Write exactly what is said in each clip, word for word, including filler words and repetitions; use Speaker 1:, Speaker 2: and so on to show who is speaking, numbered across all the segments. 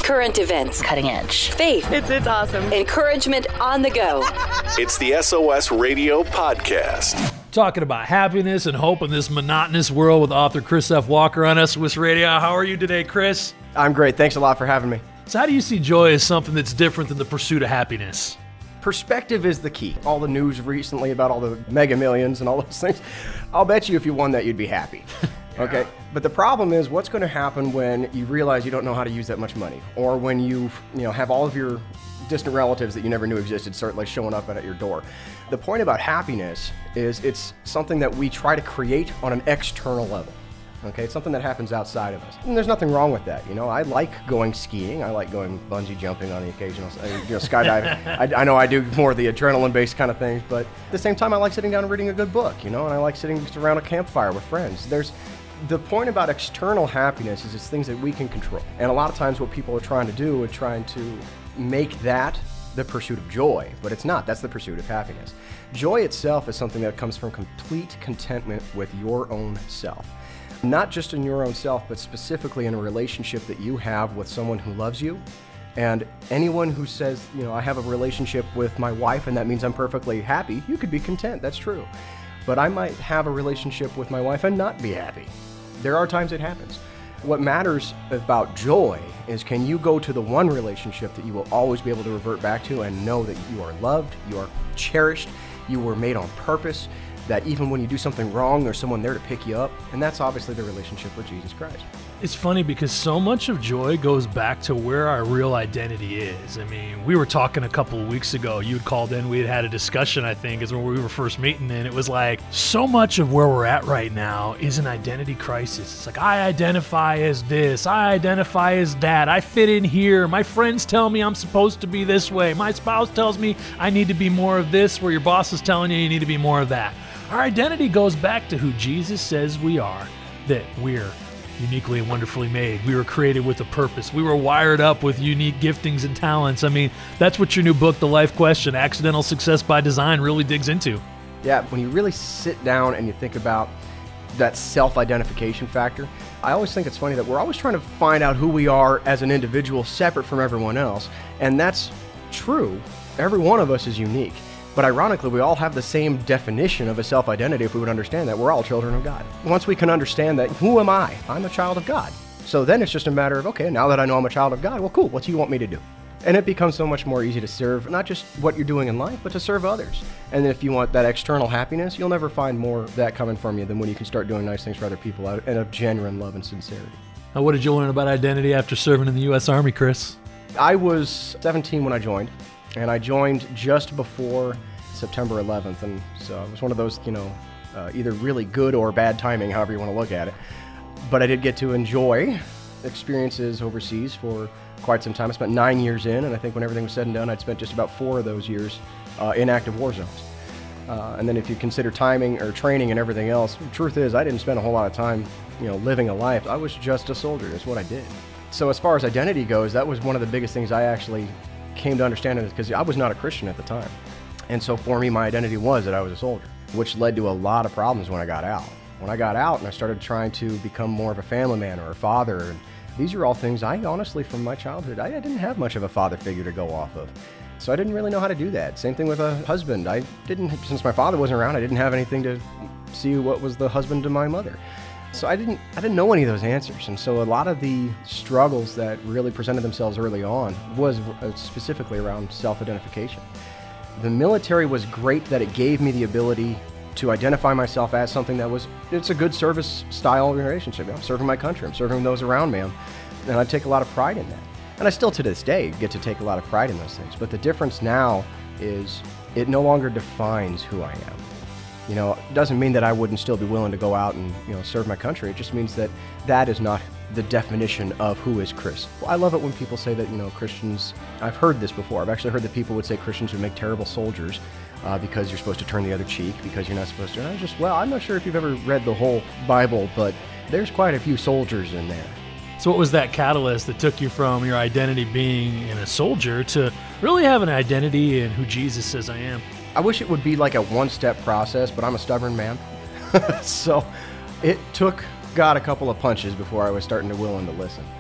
Speaker 1: Current events.
Speaker 2: Cutting edge.
Speaker 1: Faith.
Speaker 3: It's it's awesome.
Speaker 1: Encouragement on the go.
Speaker 4: It's the S O S Radio Podcast.
Speaker 5: Talking about happiness and hope in this monotonous world with author Chris F. Walker on S O S Radio. How are you today, Chris?
Speaker 6: I'm great. Thanks a lot for having me.
Speaker 5: So how do you see joy as something that's different than the pursuit of happiness?
Speaker 6: Perspective is the key. All the news recently about all the mega millions and all those things, I'll bet you if you won that, you'd be happy. Yeah. Okay? But the problem is, what's going to happen when you realize you don't know how to use that much money? Or when you, you know, have all of your distant relatives that you never knew existed start like showing up at your door. The point about happiness is it's something that we try to create on an external level. Okay, it's something that happens outside of us. And there's nothing wrong with that. You know, I like going skiing. I like going bungee jumping on the occasional, you know, skydiving. I, I know I do more of the adrenaline-based kind of things, but at the same time, I like sitting down and reading a good book, you know, and I like sitting around a campfire with friends. There's the point about external happiness is it's things that we can control. And a lot of times what people are trying to do is trying to make that the pursuit of joy, but it's not. That's the pursuit of happiness. Joy itself is something that comes from complete contentment with your own self. Not just in your own self, but specifically in a relationship that you have with someone who loves you. And anyone who says, you know, I have a relationship with my wife and that means I'm perfectly happy, you could be content, that's true. But I might have a relationship with my wife and not be happy. There are times it happens. What matters about joy is, can you go to the one relationship that you will always be able to revert back to and know that you are loved, you are cherished, you were made on purpose, that even when you do something wrong, there's someone there to pick you up, and that's obviously the relationship with Jesus Christ.
Speaker 5: It's funny because so much of joy goes back to where our real identity is. I mean, we were talking a couple of weeks ago, you'd called in, we had had a discussion, I think, is when we were first meeting, and it was like, so much of where we're at right now is an identity crisis. It's like, I identify as this, I identify as that, I fit in here, my friends tell me I'm supposed to be this way, my spouse tells me I need to be more of this, where your boss is telling you you need to be more of that. Our identity goes back to who Jesus says we are, that we're uniquely and wonderfully made. We were created with a purpose. We were wired up with unique giftings and talents. I mean, that's what your new book, The Life Question, Accidental Success by Design, really digs into.
Speaker 6: Yeah, when you really sit down and you think about that self-identification factor, I always think it's funny that we're always trying to find out who we are as an individual separate from everyone else. And that's true. Every one of us is unique. But ironically, we all have the same definition of a self-identity if we would understand that. We're all children of God. Once we can understand that, who am I? I'm a child of God. So then it's just a matter of, okay, now that I know I'm a child of God, well, cool, what do you want me to do? And it becomes so much more easy to serve, not just what you're doing in life, but to serve others. And if you want that external happiness, you'll never find more of that coming from you than when you can start doing nice things for other people out of genuine love and sincerity.
Speaker 5: Now, what did you learn about identity after serving in the U S Army, Chris?
Speaker 6: I was seventeen when I joined. And I joined just before September eleventh, and so it was one of those, you know, uh, either really good or bad timing, however you want to look at it. But I did get to enjoy experiences overseas for quite some time. I spent nine years in, and I think when everything was said and done, I'd spent just about four of those years uh, in active war zones. Uh, and then if you consider timing or training and everything else, the truth is I didn't spend a whole lot of time, you know, living a life. I was just a soldier. That's what I did. So as far as identity goes, that was one of the biggest things I actually came to understand, it because I was not a Christian at the time. And so for me, my identity was that I was a soldier, which led to a lot of problems when I got out. When I got out and I started trying to become more of a family man or a father, and these are all things I honestly, from my childhood, I didn't have much of a father figure to go off of. So I didn't really know how to do that. Same thing with a husband. I didn't, since my father wasn't around, I didn't have anything to see what was the husband to my mother. So I didn't I didn't know any of those answers. And so a lot of the struggles that really presented themselves early on was specifically around self-identification. The military was great that it gave me the ability to identify myself as something that was, it's a good service style relationship. I'm serving my country, I'm serving those around me, and I take a lot of pride in that. And I still to this day get to take a lot of pride in those things. But the difference now is it no longer defines who I am. You know, it doesn't mean that I wouldn't still be willing to go out and, you know, serve my country. It just means that that is not the definition of who is Chris. Well, I love it when people say that, you know, Christians, I've heard this before. I've actually heard that people would say Christians would make terrible soldiers uh, because you're supposed to turn the other cheek, because you're not supposed to. And I just, well, I'm not sure if you've ever read the whole Bible, but there's quite a few soldiers in there.
Speaker 5: So what was that catalyst that took you from your identity being in a soldier to really having an identity in who Jesus says I am?
Speaker 6: I wish it would be like a one-step process, but I'm a stubborn man. So it took God a couple of punches before I was starting to willing to listen.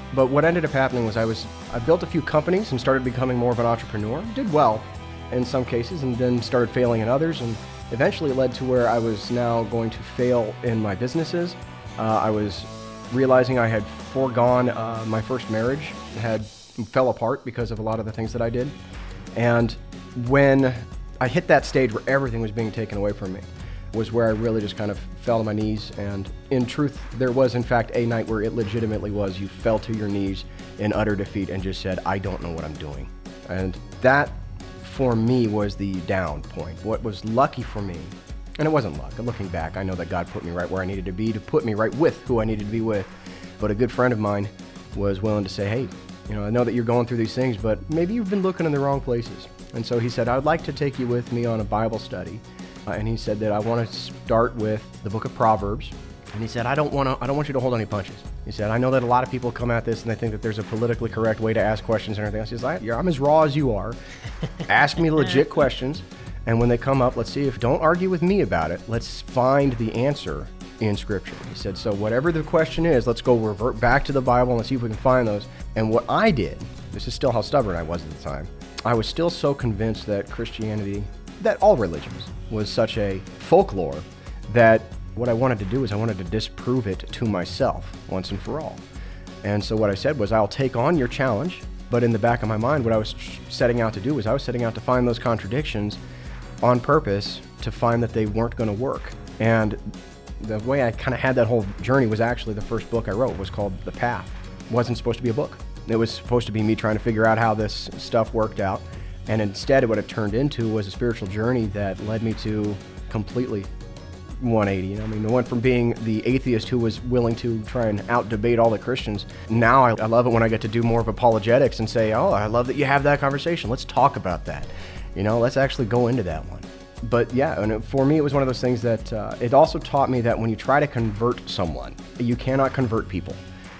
Speaker 6: But what ended up happening was I was I built a few companies and started becoming more of an entrepreneur. Did well in some cases and then started failing in others, and eventually led to where I was now going to fail in my businesses. Uh, I was realizing I had foregone uh, my first marriage, had fell apart because of a lot of the things that I did. And when I hit that stage where everything was being taken away from me, was where I really just kind of fell to my knees. And in truth, there was in fact a night where it legitimately was, you fell to your knees in utter defeat and just said, I don't know what I'm doing. And that for me was the down point. What was lucky for me, and it wasn't luck, looking back, I know that God put me right where I needed to be, to put me right with who I needed to be with. But a good friend of mine was willing to say, hey, you know, I know that you're going through these things, but maybe you've been looking in the wrong places. And so he said, I'd like to take you with me on a Bible study. Uh, and he said that I want to start with the book of Proverbs. And he said, I don't want to, I don't want you to hold any punches. He said, I know that a lot of people come at this and they think that there's a politically correct way to ask questions and everything else. He says, yeah, I'm as raw as you are. Ask me legit questions. And when they come up, let's see if, don't argue with me about it. Let's find the answer in Scripture. He said, so whatever the question is, let's go revert back to the Bible and let's see if we can find those. And what I did, this is still how stubborn I was at the time, I was still so convinced that Christianity, that all religions, was such a folklore that what I wanted to do is I wanted to disprove it to myself once and for all. And so what I said was, I'll take on your challenge, but in the back of my mind, what I was setting out to do was I was setting out to find those contradictions on purpose to find that they weren't going to work. And the way I kind of had that whole journey was actually the first book I wrote was called The Path. It wasn't supposed to be a book. It was supposed to be me trying to figure out how this stuff worked out. And instead, what it turned into was a spiritual journey that led me to completely one eighty. You know, I mean, I went from being the atheist who was willing to try and out-debate all the Christians. Now I, I love it when I get to do more of apologetics and say, oh, I love that you have that conversation. Let's talk about that. You know, let's actually go into that one. But yeah, and for me, it was one of those things that uh, it also taught me that when you try to convert someone, you cannot convert people.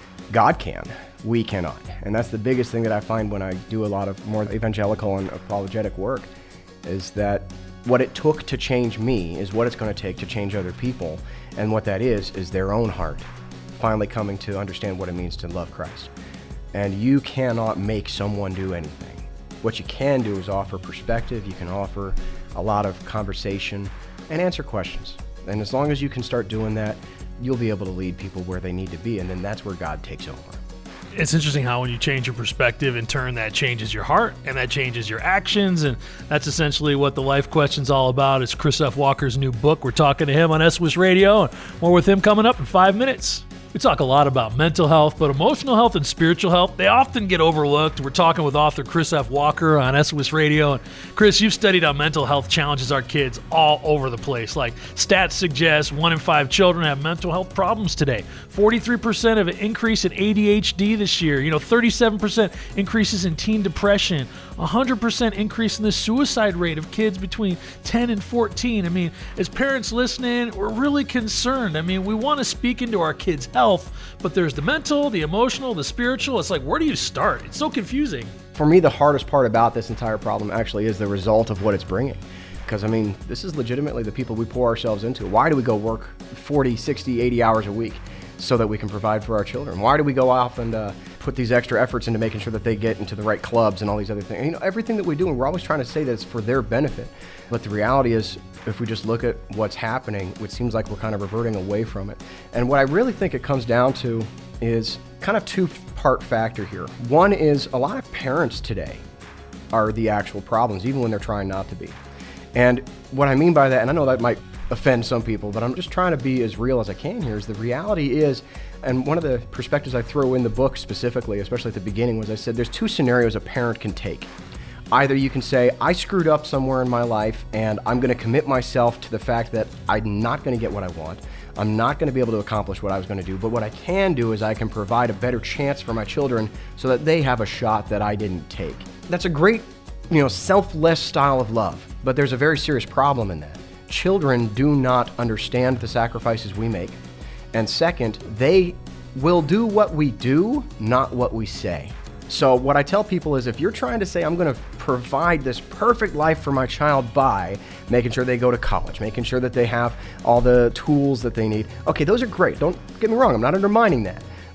Speaker 6: God can. We cannot. And that's the biggest thing that I find when I do a lot of more evangelical and apologetic work, is that what it took to change me is what it's going to take to change other people. And what that is, is their own heart finally coming to understand what it means to love Christ. And you cannot make someone do anything. What you can do is offer perspective. You can offer a lot of conversation and answer questions. And as long as you can start doing that, you'll be able to lead people where they need to be. And then that's where God takes over.
Speaker 5: It's interesting how when you change your perspective, in turn, that changes your heart and that changes your actions. And that's essentially what the Life Question's all about. It's Chris F. Walker's new book. We're talking to him on S W I S Radio, and more with him coming up in five minutes. We talk a lot about mental health, but emotional health and spiritual health, they often get overlooked. We're talking with author Chris F. Walker on S W I S Radio. And Chris, you've studied how mental health challenges our kids all over the place. Like stats suggest one in five children have mental health problems today. forty-three percent of an increase in A D H D this year. You know, thirty-seven percent increases in teen depression. one hundred percent increase in the suicide rate of kids between ten and fourteen. I mean, as parents listening, we're really concerned. I mean, we want to speak into our kids' health, but there's the mental, the emotional, the spiritual. It's like, where do you start? It's so confusing.
Speaker 6: For me, the hardest part about this entire problem actually is the result of what it's bringing. Because, I mean, this is legitimately the people we pour ourselves into. Why do we go work forty, sixty, eighty hours a week? So that we can provide for our children. Why do we go off and uh, put these extra efforts into making sure that they get into the right clubs and all these other things? You know, everything that we do, and we're always trying to say that it's for their benefit. But the reality is, if we just look at what's happening, it seems like we're kind of reverting away from it. And what I really think it comes down to is kind of two-part factor here. One is a lot of parents today are the actual problems, even when they're trying not to be. And what I mean by that, and I know that might offend some people, but I'm just trying to be as real as I can here, is the reality is, and one of the perspectives I throw in the book specifically, especially at the beginning, was I said there's two scenarios a parent can take. Either you can say, I screwed up somewhere in my life and I'm going to commit myself to the fact that I'm not going to get what I want. I'm not going to be able to accomplish what I was going to do, but what I can do is I can provide a better chance for my children so that they have a shot that I didn't take. That's a great, you know, selfless style of love, but there's a very serious problem in that. Children do not understand the sacrifices we make. And second, they will do what we do, not what we say. So what I tell people is, if you're trying to say, I'm going to provide this perfect life for my child by making sure they go to college, making sure that they have all the tools that they need. Okay, those are great. Don't get me wrong. I'm not undermining that.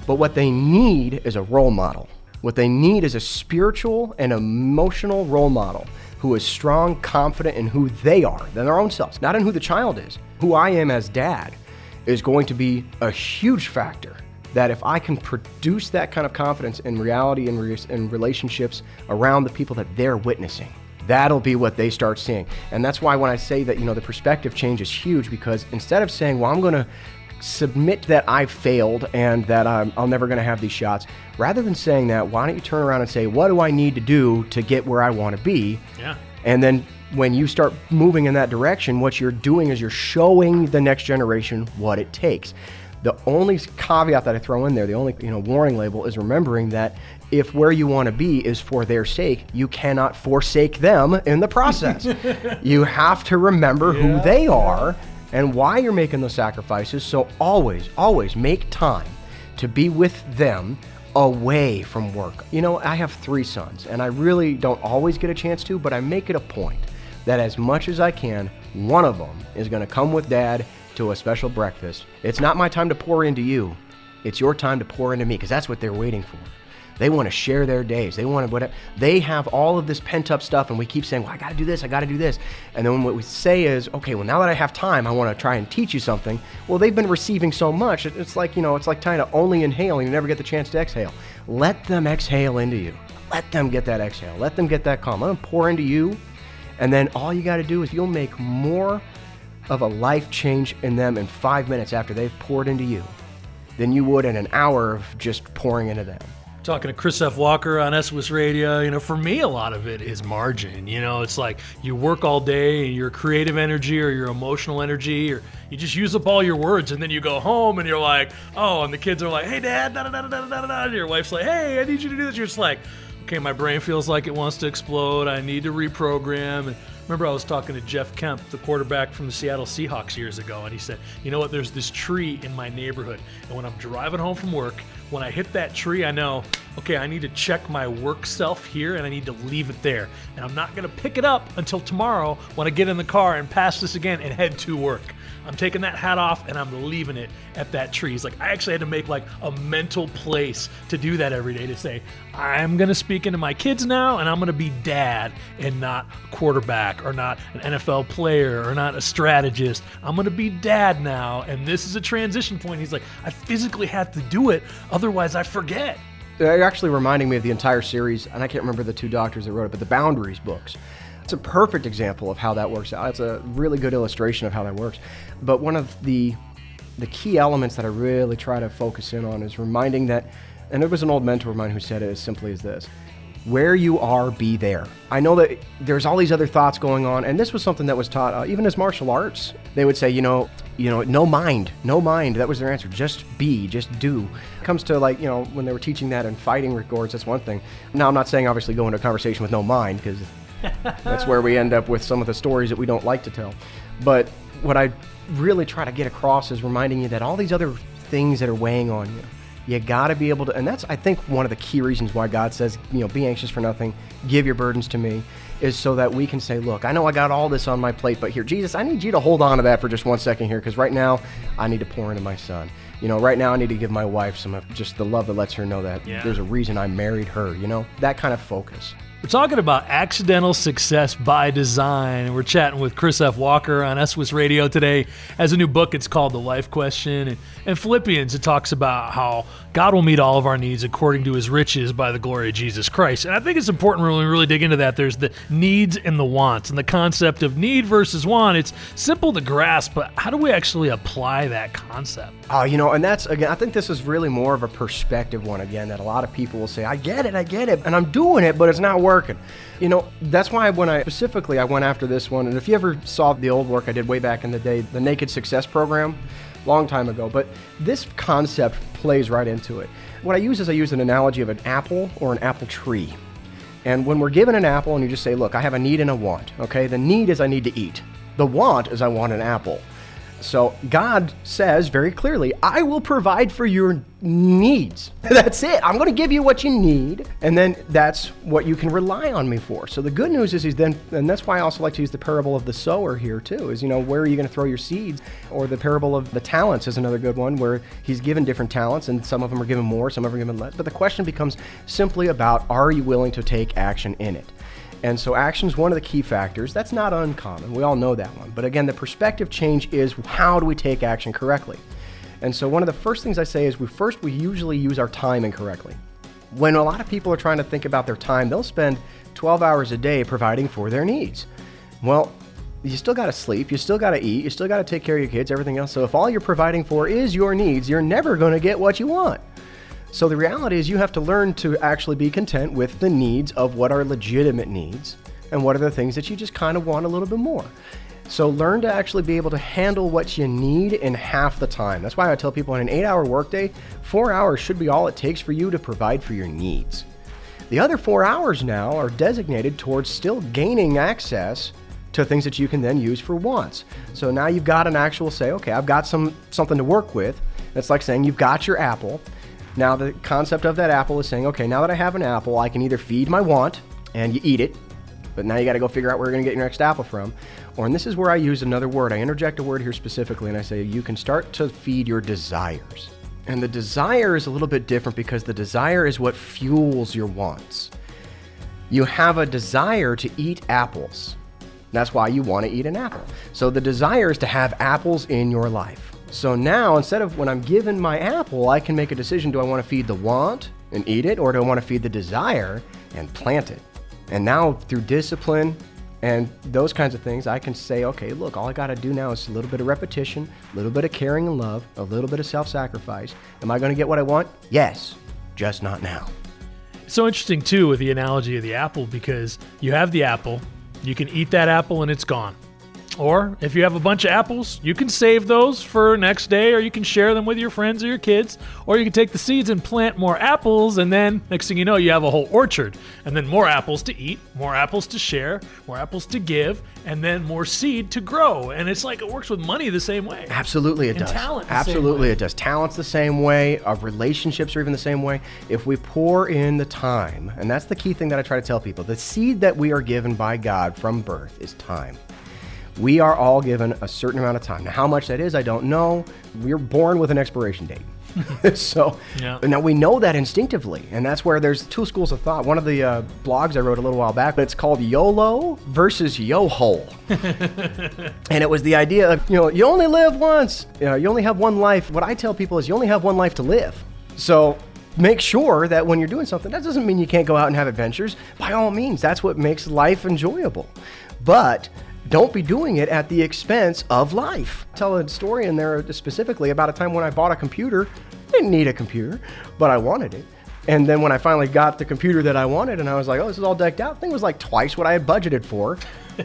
Speaker 6: But what they need is a role model. What they need is a spiritual and emotional role model who is strong, confident in who they are, than their own selves, not in who the child is. Who I am as dad is going to be a huge factor. That if I can produce that kind of confidence in reality and re- in relationships around the people that they're witnessing, that'll be what they start seeing. And that's why when I say that, you know, the perspective change is huge, because instead of saying, well, I'm going to submit that I failed and that I'm, I'm never going to have these shots, rather than saying that, why don't you turn around and say, what do I need to do to get where I want to be?
Speaker 5: Yeah.
Speaker 6: And then when you start moving in that direction, what you're doing is you're showing the next generation what it takes. The only caveat that I throw in there, the only you know warning label, is remembering that if where you want to be is for their sake, you cannot forsake them in the process. You have to remember yeah, who they are and why you're making those sacrifices. So always, always make time to be with them away from work. You know, I have three sons, and I really don't always get a chance to, but I make it a point that as much as I can, one of them is going to come with Dad to a special breakfast. It's not my time to pour into you. It's your time to pour into me, because that's what they're waiting for. They want to share their days. They want to whatever. They have all of this pent-up stuff, and we keep saying, well, I got to do this, I got to do this. And then what we say is, okay, well, now that I have time, I want to try and teach you something. Well, they've been receiving so much. It's like, you know, it's like trying to only inhale and you never get the chance to exhale. Let them exhale into you. Let them get that exhale. Let them get that calm. Let them pour into you. And then all you got to do is you'll make more of a life change in them in five minutes after they've poured into you than you would in an hour of just pouring into them.
Speaker 5: Talking to Chris F. Walker on S W S Radio, you know, for me, a lot of it is margin. You know, it's like you work all day and your creative energy or your emotional energy, or you just use up all your words, and then you go home and you're like, oh, and the kids are like, hey, Dad, da da da da da da, and your wife's like, hey, I need you to do this. You're just like, okay, my brain feels like it wants to explode. I need to reprogram. And remember, I was talking to Jeff Kemp, the quarterback from the Seattle Seahawks years ago, and he said, you know what, there's this tree in my neighborhood, and when I'm driving home from work, when I hit that tree, I know, okay, I need to check my work self here, and I need to leave it there. And I'm not going to pick it up until tomorrow when I get in the car and pass this again and head to work. I'm taking that hat off and I'm leaving it at that tree. He's like, I actually had to make like a mental place to do that every day, to say, I'm going to speak into my kids now, and I'm going to be dad and not a quarterback or not an N F L player or not a strategist. I'm going to be dad now, and this is a transition point. He's like, I physically have to do it, otherwise I forget.
Speaker 6: They're actually reminding me of the entire series, and I can't remember the two doctors that wrote it, but the Boundaries books. It's a perfect example of how that works out. It's a really good illustration of how that works. But one of the the key elements that I really try to focus in on is reminding that, and it was an old mentor of mine who said it as simply as this: where you are, be there. I know that there's all these other thoughts going on, and this was something that was taught uh, even as martial arts. They would say, you know, you know, no mind, no mind. That was their answer. Just be, just do. It comes to, like, you know, when they were teaching that in fighting records, that's one thing. Now, I'm not saying obviously go into a conversation with no mind, because that's where we end up with some of the stories that we don't like to tell. But what I really try to get across is reminding you that all these other things that are weighing on you, you got to be able to, and that's, I think, one of the key reasons why God says, you know, be anxious for nothing, give your burdens to me, is so that we can say, look, I know I got all this on my plate, but here, Jesus, I need you to hold on to that for just one second here, because right now I need to pour into my son. You know, right now I need to give my wife some of just the love that lets her know that yeah. there's a reason I married her, you know, that kind of focus.
Speaker 5: We're talking about accidental success by design, and we're chatting with Chris F. Walker on S W S Radio today. Has a new book. It's called The Life Question. And, and Philippians, it talks about how God will meet all of our needs according to his riches by the glory of Jesus Christ. And I think it's important when we really dig into that. There's the needs and the wants, and the concept of need versus want. It's simple to grasp, but how do we actually apply that concept?
Speaker 6: Oh, you know, and that's, again, I think this is really more of a perspective one, again, that a lot of people will say, I get it, I get it, and I'm doing it, but it's not working. Working. You know, that's why when I specifically I went after this one, and if you ever saw the old work I did way back in the day, the Naked Success Program, long time ago, but this concept plays right into it. What I use is I use an analogy of an apple or an apple tree. And when we're given an apple and you just say, look, I have a need and a want, okay? The need is I need to eat. The want is I want an apple. So God says very clearly, I will provide for your needs. That's it. I'm going to give you what you need. And then that's what you can rely on me for. So the good news is, is then, and that's why I also like to use the parable of the sower here too, is, you know, where are you going to throw your seeds? Or the parable of the talents is another good one where he's given different talents and some of them are given more, some of them are given less. But the question becomes simply about, are you willing to take action in it? And so action is one of the key factors. That's not uncommon. We all know that one. But again, the perspective change is how do we take action correctly? And so one of the first things I say is we first, we usually use our time incorrectly. When a lot of people are trying to think about their time, they'll spend twelve hours a day providing for their needs. Well, you still got to sleep, you still got to eat, you still got to take care of your kids, everything else. So if all you're providing for is your needs, you're never going to get what you want. So the reality is you have to learn to actually be content with the needs of what are legitimate needs and what are the things that you just kind of want a little bit more. So learn to actually be able to handle what you need in half the time. That's why I tell people in an eight-hour workday, four hours should be all it takes for you to provide for your needs. The other four hours now are designated towards still gaining access to things that you can then use for wants. So now you've got an actual say, okay, I've got some something to work with. It's like saying you've got your apple. Now the concept of that apple is saying, okay, now that I have an apple, I can either feed my want and you eat it, but now you got to go figure out where you're going to get your next apple from. Or, and this is where I use another word. I interject a word here specifically and I say you can start to feed your desires. And the desire is a little bit different because the desire is what fuels your wants. You have a desire to eat apples. That's why you want to eat an apple. So the desire is to have apples in your life. So now, instead of when I'm given my apple, I can make a decision. Do I want to feed the want and eat it, or do I want to feed the desire and plant it? And now, through discipline and those kinds of things, I can say, okay, look, all I got to do now is a little bit of repetition, a little bit of caring and love, a little bit of self-sacrifice. Am I going to get what I want? Yes, just not now.
Speaker 5: It's so interesting, too, with the analogy of the apple, because you have the apple, you can eat that apple, and it's gone. Or if you have a bunch of apples, you can save those for next day, or you can share them with your friends or your kids, or you can take the seeds and plant more apples, and then next thing you know, you have a whole orchard, and then more apples to eat, more apples to share, more apples to give, and then more seed to grow. And it's like it works with money the same way.
Speaker 6: Absolutely it
Speaker 5: and
Speaker 6: does.
Speaker 5: Talent the
Speaker 6: Absolutely
Speaker 5: same way.
Speaker 6: It does. Talent's the same way. Our relationships are even the same way. If we pour in the time, and that's the key thing that I try to tell people, the seed that we are given by God from birth is time. We are all given a certain amount of time. Now, how much that is, I don't know. We're born with an expiration date. so
Speaker 5: yeah.
Speaker 6: Now we know that instinctively, and that's where there's two schools of thought. One of the uh, blogs I wrote a little while back, but it's called YOLO versus Yo-Hole. And it was the idea of, you know, you only live once. You know, you only have one life. What I tell people is you only have one life to live. So make sure that when you're doing something, that doesn't mean you can't go out and have adventures. By all means, that's what makes life enjoyable. But don't be doing it at the expense of life. Tell a story in there specifically about a time when I bought a computer. I didn't need a computer, but I wanted it. And then when I finally got the computer that I wanted and I was like, oh, this is all decked out, the thing was like twice what I had budgeted for.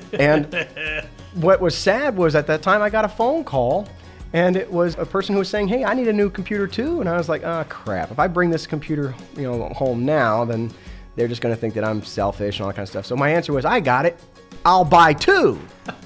Speaker 6: And what was sad was at that time I got a phone call and it was a person who was saying, hey, I need a new computer too. And I was like, oh, crap. If I bring this computer, you know, home now, then they're just going to think that I'm selfish and all that kind of stuff. So my answer was, I got it. I'll buy two.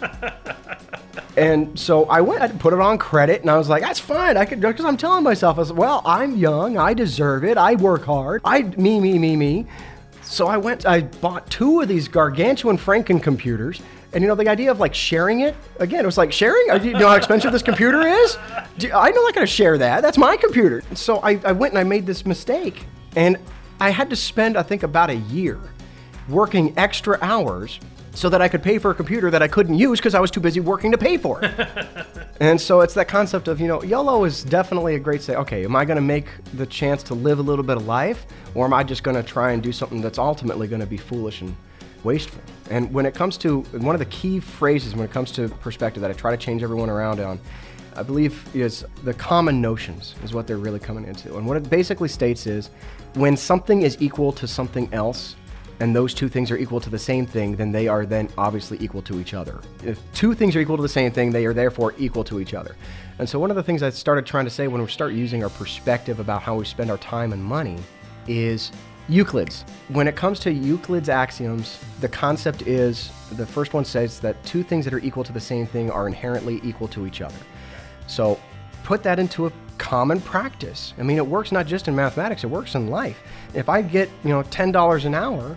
Speaker 6: And so I went, I put it on credit, and I was like, that's fine. I could, because I'm telling myself, I was, well, I'm young, I deserve it, I work hard, I, me, me, me, me. So I went, I bought two of these gargantuan Franken computers, and you know, the idea of like sharing it, again, it was like sharing? Do you know how expensive this computer is? Do, I'm not gonna share that, that's my computer. So I, I went and I made this mistake, and I had to spend, I think, about a year working extra hours so that I could pay for a computer that I couldn't use because I was too busy working to pay for it. And so it's that concept of, you know, YOLO is definitely a great say, okay, am I going to make the chance to live a little bit of life, or am I just going to try and do something that's ultimately going to be foolish and wasteful? And when it comes to, one of the key phrases when it comes to perspective that I try to change everyone around on, I believe is the common notions is what they're really coming into. And what it basically states is, when something is equal to something else, and those two things are equal to the same thing, then they are then obviously equal to each other. If two things are equal to the same thing, they are therefore equal to each other. And so one of the things I started trying to say when we start using our perspective about how we spend our time and money is Euclid's. When it comes to Euclid's axioms, the concept is, the first one says that two things that are equal to the same thing are inherently equal to each other. So put that into a common practice. I mean, it works not just in mathematics, it works in life. If I get, you know, ten dollars an hour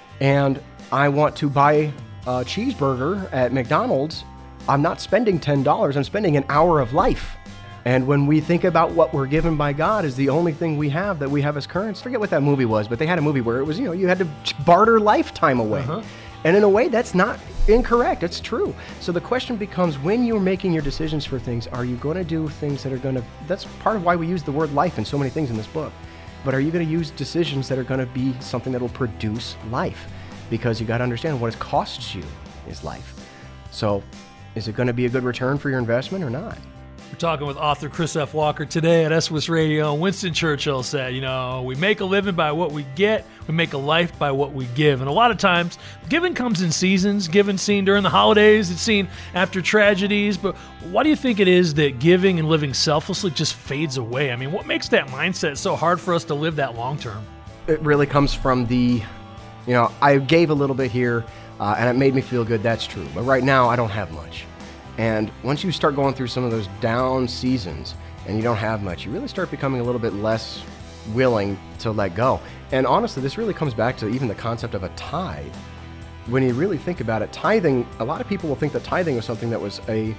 Speaker 6: and I want to buy a cheeseburger at McDonald's, I'm not spending ten dollars, I'm spending an hour of life. And when we think about what we're given by God is the only thing we have that we have as currents, forget what that movie was, but they had a movie where it was, you know, you had to barter lifetime away. Uh-huh. And in a way, that's not incorrect. It's true. So the question becomes, when you're making your decisions for things, are you going to do things that are going to, that's part of why we use the word life in so many things in this book. But are you going to use decisions that are going to be something that will produce life? Because you got to understand what it costs you is life. So is it going to be a good return for your investment or not?
Speaker 5: We're talking with author Chris F. Walker today at S W S Radio. Winston Churchill said, you know, we make a living by what we get, we make a life by what we give. And a lot of times, giving comes in seasons. Giving's seen during the holidays, it's seen after tragedies. But why do you think it is that giving and living selflessly just fades away? I mean, what makes that mindset so hard for us to live that long term?
Speaker 6: It really comes from the, you know, I gave a little bit here, uh, and it made me feel good, that's true. But right now, I don't have much. And once you start going through some of those down seasons and you don't have much, you really start becoming a little bit less willing to let go. And honestly, this really comes back to even the concept of a tithe. When you really think about it, tithing, a lot of people will think that tithing was something that was a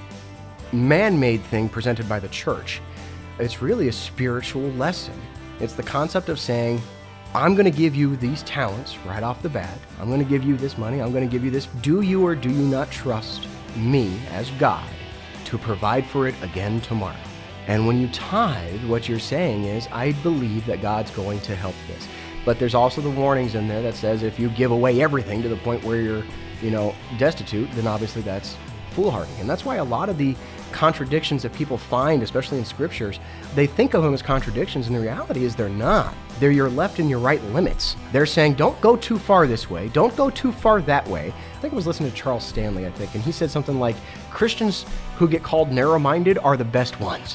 Speaker 6: man-made thing presented by the church. It's really a spiritual lesson. It's the concept of saying, I'm going to give you these talents right off the bat. I'm going to give you this money. I'm going to give you this. Do you or do you not trust me as God to provide for it again tomorrow? And when you tithe, what you're saying is, I believe that God's going to help this. But there's also the warnings in there that says if you give away everything to the point where you're, you know, destitute, then obviously that's foolhardy. And that's why a lot of the contradictions that people find, especially in scriptures, they think of them as contradictions, and the reality is they're not. They're your left and your right limits. They're saying, don't go too far this way, don't go too far that way. I think I was listening to Charles Stanley, I think, and he said something like, Christians who get called narrow-minded are the best ones.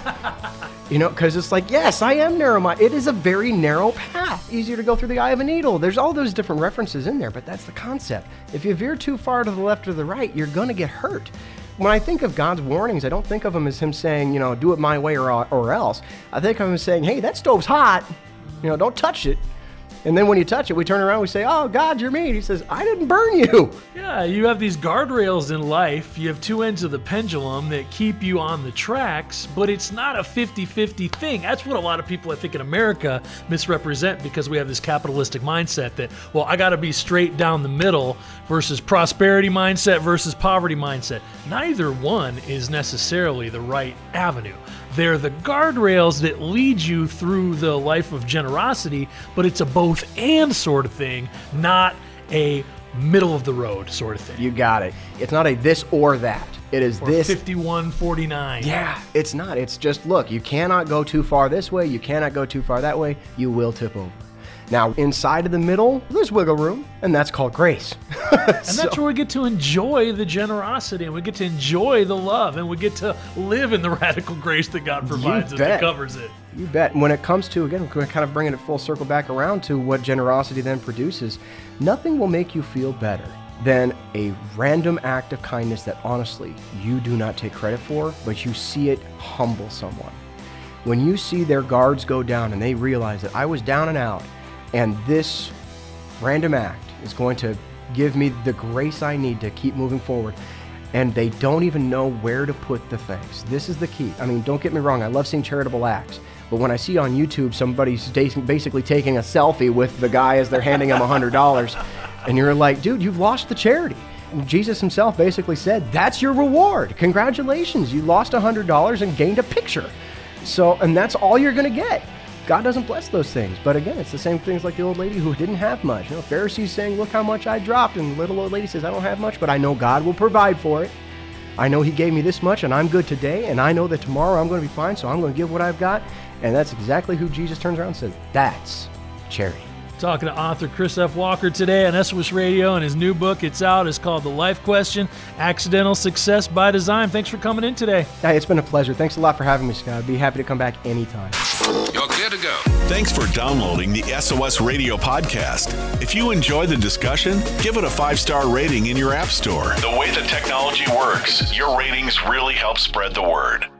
Speaker 6: You know, because it's like, yes, I am narrow-minded. It is a very narrow path, easier to go through the eye of a needle. There's all those different references in there, but that's the concept. If you veer too far to the left or the right, you're going to get hurt. When I think of God's warnings, I don't think of them as him saying, you know, do it my way or, or else. I think of him as saying, hey, that stove's hot. You know, don't touch it. And then when you touch it, we turn around, we say, oh, God, you're mean. He says, I didn't burn you.
Speaker 5: Yeah, you have these guardrails in life. You have two ends of the pendulum that keep you on the tracks, but it's not a fifty-fifty thing. That's what a lot of people, I think, in America misrepresent, because we have this capitalistic mindset that, well, I got to be straight down the middle versus prosperity mindset versus poverty mindset. Neither one is necessarily the right avenue. They're the guardrails that lead you through the life of generosity, but it's a both and sort of thing, not a middle of the road sort of thing.
Speaker 6: You got it. It's not a this or that. It is
Speaker 5: or
Speaker 6: this.
Speaker 5: fifty-one forty-nine.
Speaker 6: Yeah, it's not. It's just, look, you cannot go too far this way. You cannot go too far that way. You will tip over. Now, inside of the middle, there's wiggle room, and that's called grace.
Speaker 5: And
Speaker 6: so,
Speaker 5: that's where we get to enjoy the generosity, and we get to enjoy the love, and we get to live in the radical grace that God provides us that covers it.
Speaker 6: You bet. When it comes to, again, we're kind of bringing it full circle back around to what generosity then produces, nothing will make you feel better than a random act of kindness that honestly you do not take credit for, but you see it humble someone. When you see their guards go down and they realize that I was down and out, and this random act is going to give me the grace I need to keep moving forward, and they don't even know where to put the thanks. This is the key. I mean, don't get me wrong, I love seeing charitable acts, but when I see on YouTube somebody's basically taking a selfie with the guy as they're handing him one hundred dollars, and you're like, dude, you've lost the charity. And Jesus himself basically said, that's your reward. Congratulations, you lost one hundred dollars and gained a picture. So, and that's all you're going to get. God doesn't bless those things. But again, it's the same things like the old lady who didn't have much. You know, Pharisees saying, look how much I dropped. And the little old lady says, I don't have much, but I know God will provide for it. I know he gave me this much and I'm good today. And I know that tomorrow I'm going to be fine. So I'm going to give what I've got. And that's exactly who Jesus turns around and says, that's charity.
Speaker 5: Talking to author Chris F. Walker today on S W S Radio, and his new book, it's out, is called The Life Question, Accidental Success by Design. Thanks for coming in today.
Speaker 6: Hey, it's been a pleasure. Thanks a lot for having me, Scott. I'd be happy to come back anytime.
Speaker 4: You're clear to go. Thanks for downloading the S O S Radio podcast. If you enjoy the discussion, give it a five-star rating in your app store. The way the technology works, your ratings really help spread the word.